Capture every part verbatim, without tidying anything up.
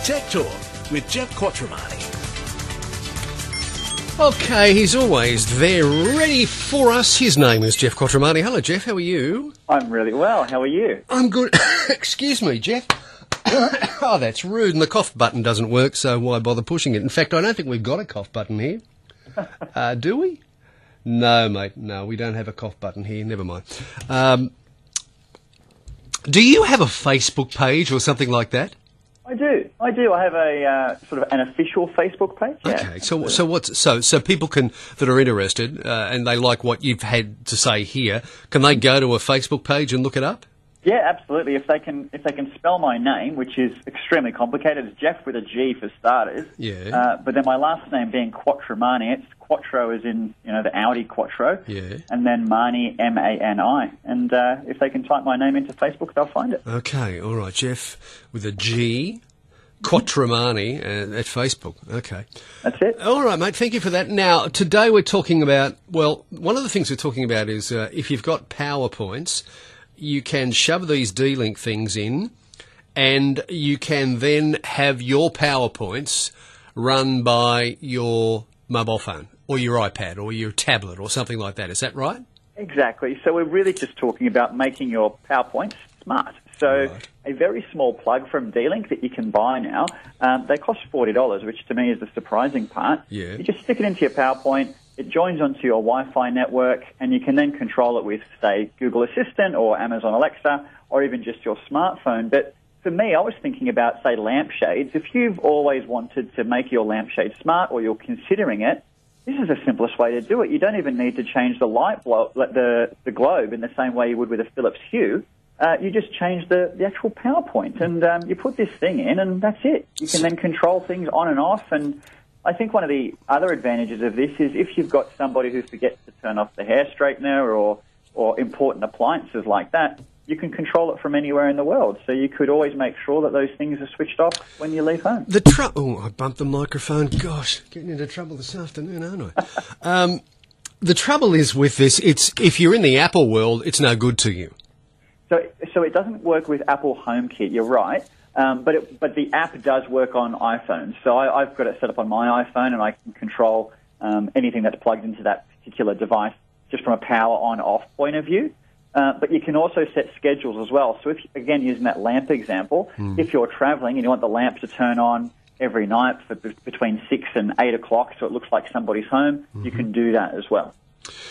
Tech Talk with Jeff Quattromani. Okay, he's always there, ready for us. His name is Jeff Quattromani. Hello, Jeff. How are you? I'm really well. How are you? I'm good. Excuse me, Jeff. Oh, that's rude. And the cough button doesn't work, so why bother pushing it? In fact, I don't think we've got a cough button here. Uh, do we? No, mate. No, we don't have a cough button here. Never mind. Um, do you have a Facebook page or something like that? I do. I do. I have a uh, sort of an official Facebook page. Yeah. Okay. So, so what's so so people can that are interested uh, and they like what you've had to say here. Can they go to a Facebook page and look it up? Yeah, absolutely. If they can, if they can spell my name, which is extremely complicated, it's Jeff with a G for starters. Yeah. Uh, but then my last name being Quattromani, it's Quattro as in, you know, the Audi Quattro. Yeah. And then Mani, M A N I. And uh, if they can type my name into Facebook, they'll find it. Okay. All right, Jeff with a G, Quattromani uh, at Facebook. Okay. That's it. All right, mate. Thank you for that. Now, today we're talking about, well, one of the things we're talking about is uh, if you've got PowerPoints, you can shove these D-Link things in and you can then have your PowerPoints run by your mobile phone or your iPad or your tablet or something like that. Is that right? Exactly. So we're really just talking about making your PowerPoints smart. So Right. a very small plug from D-Link that you can buy now, um, they cost forty dollars, which to me is the surprising part. Yeah. You just stick it into your PowerPoint, it joins onto your Wi-Fi network, and you can then control it with, say, Google Assistant or Amazon Alexa or even just your smartphone. But for me, I was thinking about, say, lampshades. If you've always wanted to make your lampshade smart or you're considering it, this is the simplest way to do it. You don't even need to change the light blo- the, the globe in the same way you would with a Philips Hue. Uh, you just change the, the actual PowerPoint, and um, you put this thing in, and that's it. You can then control things on and off, and I think one of the other advantages of this is if you've got somebody who forgets to turn off the hair straightener or, or important appliances like that, you can control it from anywhere in the world. So you could always make sure that those things are switched off when you leave home. The tr- Oh, I bumped the microphone. Gosh, getting into trouble this afternoon, aren't I? um, the trouble is with this, it's if you're in the Apple world, it's no good to you. So, so it doesn't work with Apple HomeKit, you're right, um, but it, but the app does work on iPhones. So I, I've got it set up on my iPhone, and I can control um, anything that's plugged into that particular device just from a power on-off point of view. Uh, but you can also set schedules as well. So if, again, using that lamp example, mm. if you're traveling and you want the lamp to turn on every night for b- between six and eight o'clock so it looks like somebody's home, mm-hmm. you can do that as well.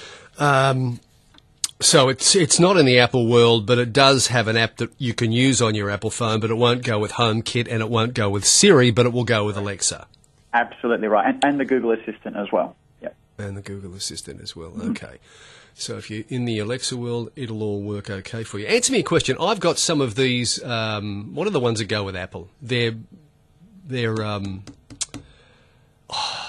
Um... So it's it's not in the Apple world, but it does have an app that you can use on your Apple phone, but it won't go with HomeKit and it won't go with Siri, but it will go with Alexa. Absolutely right, and, and the Google Assistant as well. Yep. And the Google Assistant as well, mm-hmm. Okay. So if you're in the Alexa world, it'll all work okay for you. Answer me a question. I've got some of these, um, what are the ones that go with Apple? They're, they're, um... Oh,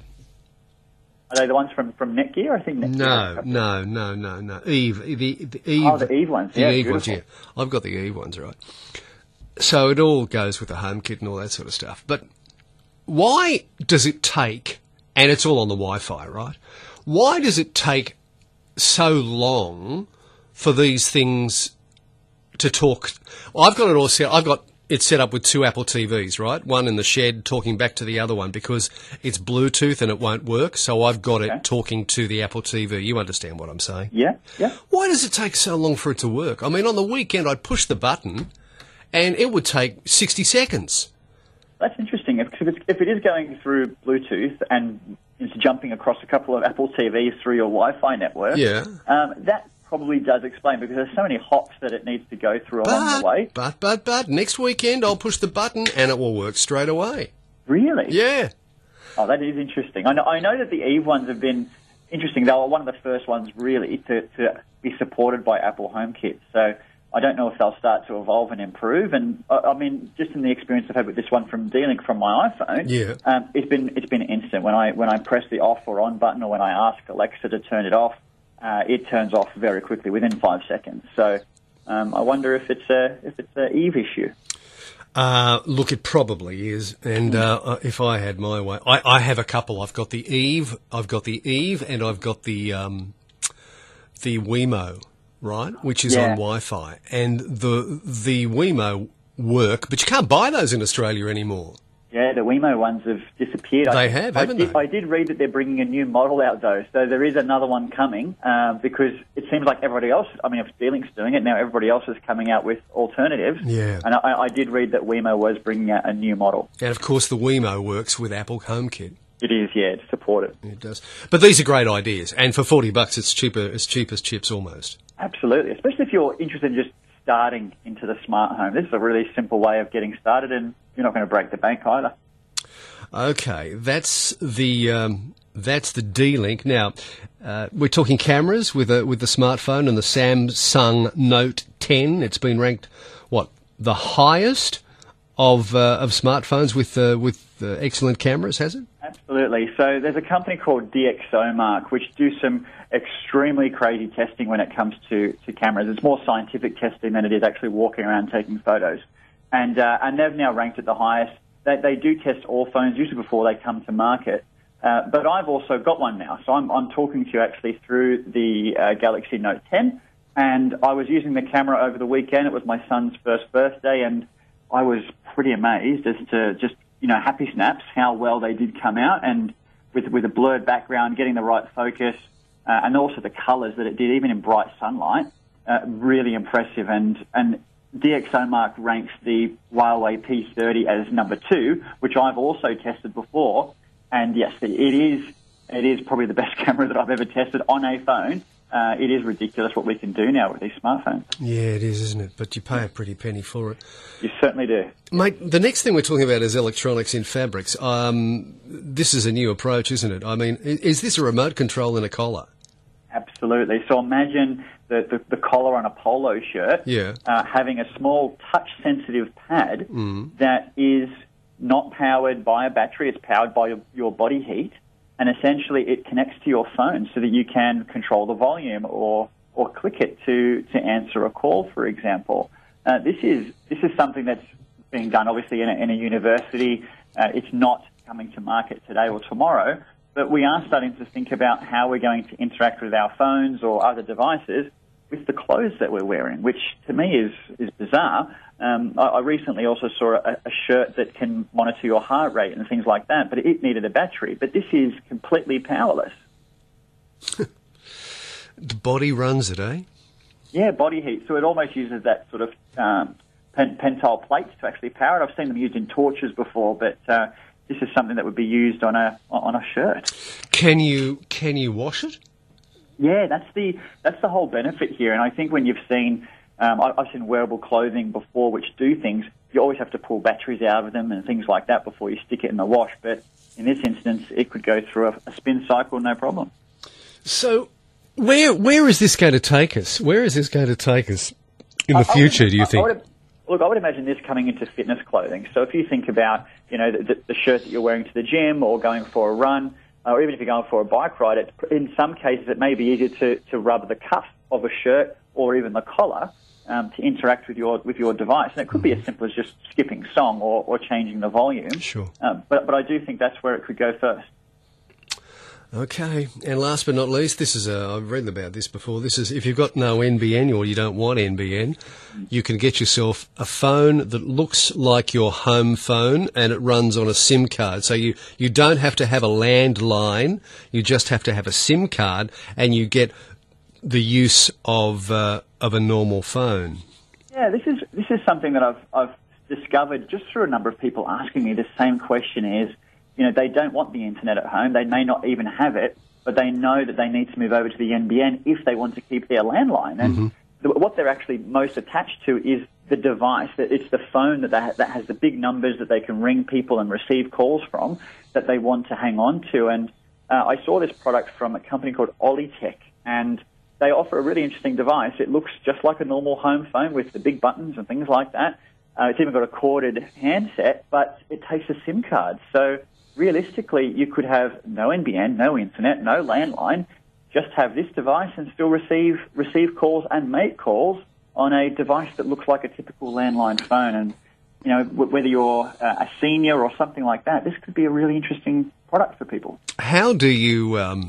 are they the ones from, from Netgear? I think Netgear. No, no, no, no, no. Eve, the, the Eve. Oh, the Eve ones. The yeah, Eve beautiful. ones, yeah. I've got the Eve ones, right. So it all goes with the HomeKit and all that sort of stuff. But why does it take, and it's all on the Wi-Fi, right? Why does it take so long for these things to talk? Well, I've got it all set. I've got it's set up with two Apple T Vs, right? One in the shed talking back to the other one because it's Bluetooth and it won't work. So I've got okay. it talking to the Apple T V. You understand what I'm saying? Yeah, yeah. Why does it take so long for it to work? I mean, on the weekend I'd push the button and it would take sixty seconds. That's interesting. If, if, it's, if it is going through Bluetooth and it's jumping across a couple of Apple T Vs through your Wi-Fi network, yeah. um, that probably does explain because there's so many hops that it needs to go through but, along the way. But, but, but, next weekend I'll push the button and it will work straight away. Really? Yeah. Oh, that is interesting. I know, I know that the Eve ones have been interesting. They were one of the first ones really to, to be supported by Apple HomeKit. So I don't know if they'll start to evolve and improve. And uh, I mean, just in the experience I've had with this one from D-Link from my iPhone, yeah. um, it's been it's been instant. When I when I press the off or on button, or when I ask Alexa to turn it off, uh, it turns off very quickly within five seconds. So um, I wonder if it's a if it's an Eve issue. Uh, look, it probably is. And uh, if I had my way, I, I have a couple. I've got the Eve, I've got the Eve, and I've got the um, the Wemo, right, which is yeah. on Wi-Fi. And the the Wemo work, but you can't buy those in Australia anymore. Yeah, the Wemo ones have disappeared. They I, have, I haven't did, they? I did read that they're bringing a new model out, though, so there is another one coming, uh, because it seems like everybody else, I mean, if D-Link's doing it, now everybody else is coming out with alternatives. Yeah. And I, I did read that Wemo was bringing out a new model. And, of course, the Wemo works with Apple HomeKit. It is, yeah, to support it. It does. But these are great ideas, and for forty bucks, it's cheaper, as cheap as chips almost. Absolutely, especially if you're interested in just starting into the smart home. This is a really simple way of getting started, and you're not going to break the bank either. Okay, that's the um, that's the D-Link. Now, uh, we're talking cameras with a, with the smartphone and the Samsung Note ten. It's been ranked, what, the highest of uh, of smartphones with uh, with uh, excellent cameras, has it? Absolutely. So there's a company called DxOMark, which do some extremely crazy testing when it comes to, to cameras. It's more scientific testing than it is actually walking around taking photos. And uh, and they've now ranked it the highest. They, they do test all phones, usually before they come to market. Uh, but I've also got one now. So I'm, I'm talking to you actually through the uh, Galaxy Note ten. And I was using the camera over the weekend. It was my son's first birthday, and I was pretty amazed as to just, you know, happy snaps, how well they did come out, and with with a blurred background, getting the right focus, uh, and also the colours that it did, even in bright sunlight, uh, really impressive. And and DxOMark ranks the Huawei P thirty as number two, which I've also tested before. And yes, it is it is probably the best camera that I've ever tested on a phone. Uh, it is ridiculous what we can do now with these smartphones. Yeah, it is, isn't it? But you pay a pretty penny for it. You certainly do. Mate, the next thing we're talking about is electronics in fabrics. Um, this is a new approach, isn't it? I mean, is this a remote control in a collar? Absolutely. So imagine the, the, the collar on a polo shirt Yeah. uh, having a small touch-sensitive pad Mm. that is not powered by a battery. It's powered by your, your body heat. And essentially it connects to your phone so that you can control the volume or, or click it to, to answer a call, for example. Uh, this is this is something that's being done, obviously, in a, in a university. Uh, it's not coming to market today or tomorrow, but we are starting to think about how we're going to interact with our phones or other devices with the clothes that we're wearing, which to me is, is bizarre. Um, I, I recently also saw a, a shirt that can monitor your heart rate and things like that, but it needed a battery. But this is completely powerless. The body runs it, eh? Yeah, body heat. So it almost uses that sort of um, pen, pentile plates to actually power it. I've seen them used in torches before, but uh, this is something that would be used on a on a shirt. Can you can you wash it? Yeah, that's the that's the whole benefit here. And I think when you've seen, um, I- I've seen wearable clothing before which do things, you always have to pull batteries out of them and things like that before you stick it in the wash. But in this instance, it could go through a, a spin cycle, no problem. So, where where is this going to take us? Where is this going to take us in the I- I future, would- do you I- think? I would, look, I would imagine this coming into fitness clothing. So if you think about, you know, the, the shirt that you're wearing to the gym or going for a run, or even if you're going for a bike ride, it, in some cases it may be easier to, to rub the cuff of a shirt or even the collar um, to interact with your with your device. And it could be as simple as just skipping song or, or changing the volume. Sure. Um, but, but I do think that's where it could go first. Okay, and last but not least, this is a, I've read about this before. This is if you've got no N B N or you don't want N B N, you can get yourself a phone that looks like your home phone and it runs on a SIM card. So you, you don't have to have a landline, you just have to have a SIM card and you get the use of uh, of a normal phone. Yeah, this is this is something that I've I've discovered just through a number of people asking me the same question is, you know, they don't want the internet at home. They may not even have it, but they know that they need to move over to the N B N if they want to keep their landline. And Mm-hmm. th- what they're actually most attached to is the device. That it's the phone that they ha- that has the big numbers that they can ring people and receive calls from that they want to hang on to. And uh, I saw this product from a company called Olitech, and they offer a really interesting device. It looks just like a normal home phone with the big buttons and things like that. Uh, it's even got a corded handset, but it takes a SIM card. So realistically, you could have no N B N, no internet, no landline, just have this device and still receive receive calls and make calls on a device that looks like a typical landline phone. And, you know, w- whether you're uh, a senior or something like that, this could be a really interesting product for people. How do you um,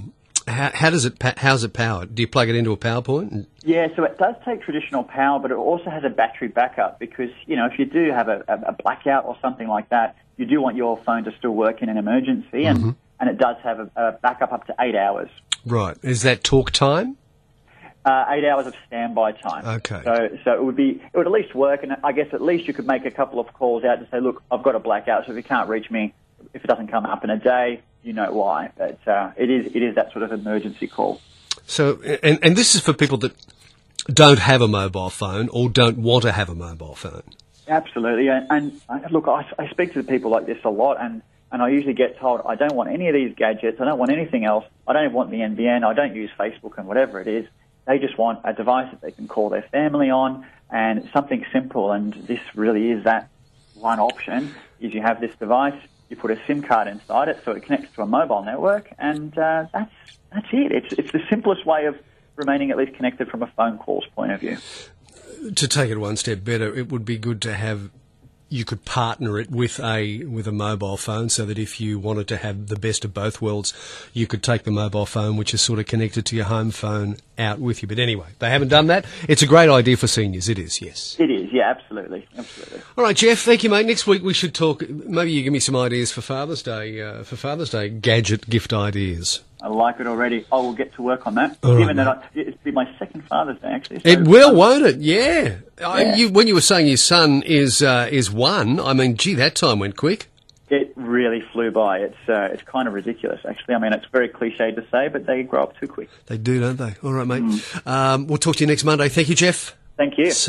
How, how does it? pa- How's it powered? Do you plug it into a PowerPoint? And- Yeah, so it does take traditional power, but it also has a battery backup because, you know, if you do have a, a, a blackout or something like that, you do want your phone to still work in an emergency, and, Mm-hmm. and it does have a, a backup up to eight hours. Right. Is that talk time? Uh, eight hours of standby time. Okay. So, so it would be, it would at least work, and I guess at least you could make a couple of calls out to say, look, I've got a blackout, so if you can't reach me, if it doesn't come up in a day, you know why. But uh, it is, it is that sort of emergency call. So, and, and this is for people that don't have a mobile phone or don't want to have a mobile phone. Absolutely, and, and uh, look, I, I speak to people like this a lot, and, and I usually get told, I don't want any of these gadgets, I don't want anything else, I don't want the N B N, I don't use Facebook and whatever it is. They just want a device that they can call their family on, and something simple, and this really is that one option, is you have this device, you put a SIM card inside it so it connects to a mobile network, and uh, that's that's it. It's, it's the simplest way of remaining at least connected from a phone call's point of view. To take it one step better, it would be good to have, you could partner it with a with a mobile phone so that if you wanted to have the best of both worlds, you could take the mobile phone, which is sort of connected to your home phone, out with you. But anyway, they haven't done that. It's a great idea for seniors. It is, yes. It is, yeah, absolutely, absolutely. All right, Jeff, thank you, mate. Next week we should talk, maybe you give me some ideas for Father's Day, uh, for Father's Day gadget gift ideas. I like it already. I will get to work on that. All Given right, that I, it'll be my second Father's Day, actually. So It will, um, won't it? Yeah. I, Yeah. you, when you were saying your son is uh, is one, I mean, gee, that time went quick. It really flew by. It's uh, it's kind of ridiculous, actually. I mean, it's very cliched to say, but they grow up too quick. They do, don't they? All right, mate. Um, we'll talk to you next Monday. Thank you, Jeff. Thank you.